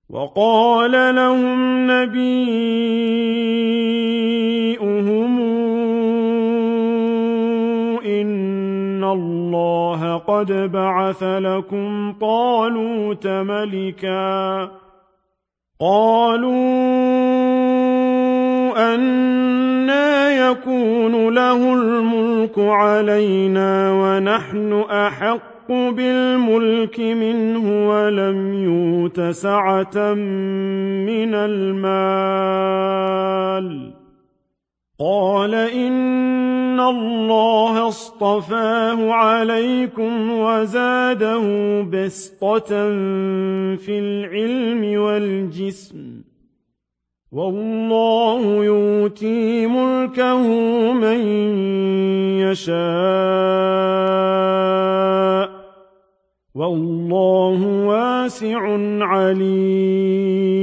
وقال لهم نبيؤهم إن الله قد بعث لكم طالوت ملكا قالوا أنى يكون له الملك علينا ونحن أحق بالملك منه ولم يؤت سعة من المال قال إن الله اصطفاه عليكم وزاده بسطة في العلم والجسم والله يؤتي ملكه من يشاء والله واسع عليم